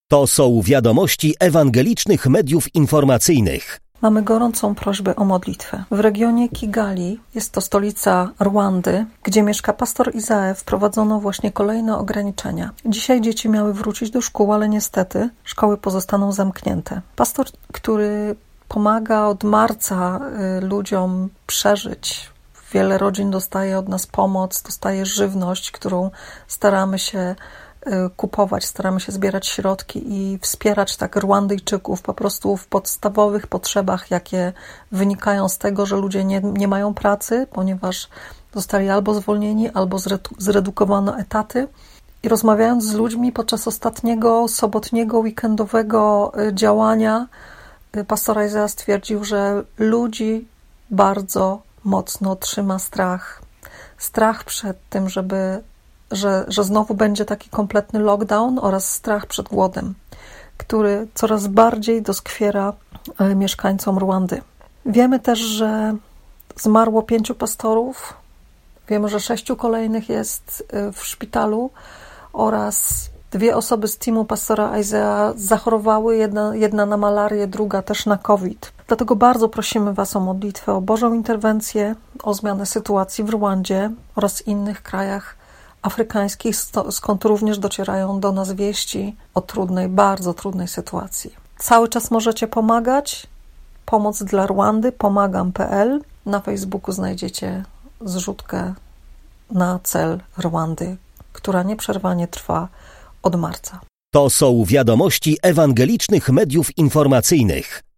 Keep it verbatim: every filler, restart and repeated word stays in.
To są wiadomości ewangelicznych mediów informacyjnych. Mamy gorącą prośbę o modlitwę. W regionie Kigali, jest to stolica Rwandy, gdzie mieszka pastor Izae, wprowadzono właśnie kolejne ograniczenia. Dzisiaj dzieci miały wrócić do szkół, ale niestety szkoły pozostaną zamknięte. Pastor, który pomaga od marca y, ludziom przeżyć. Wiele rodzin dostaje od nas pomoc, dostaje żywność, którą staramy się kupować, staramy się zbierać środki i wspierać tak Rwandyjczyków po prostu w podstawowych potrzebach, jakie wynikają z tego, że ludzie nie, nie mają pracy, ponieważ zostali albo zwolnieni, albo zredukowano etaty. I rozmawiając z ludźmi podczas ostatniego sobotniego, weekendowego działania, pastor Isaiah stwierdził, że ludzi bardzo mocno trzyma strach. Strach przed tym, żeby Że, że znowu będzie taki kompletny lockdown oraz strach przed głodem, który coraz bardziej doskwiera mieszkańcom Rwandy. Wiemy też, że zmarło pięciu pastorów, wiemy, że sześciu kolejnych jest w szpitalu oraz dwie osoby z teamu pastora Isaiah zachorowały, jedna, jedna na malarię, druga też na COVID. Dlatego bardzo prosimy Was o modlitwę, o Bożą interwencję, o zmianę sytuacji w Rwandzie oraz innych krajach afrykańskich, skąd również docierają do nas wieści o trudnej, bardzo trudnej sytuacji. Cały czas możecie pomagać. Pomoc dla Rwandy, pomagam kropka p l. Na Facebooku znajdziecie zrzutkę na cel Rwandy, która nieprzerwanie trwa od marca. To są wiadomości ewangelicznych mediów informacyjnych.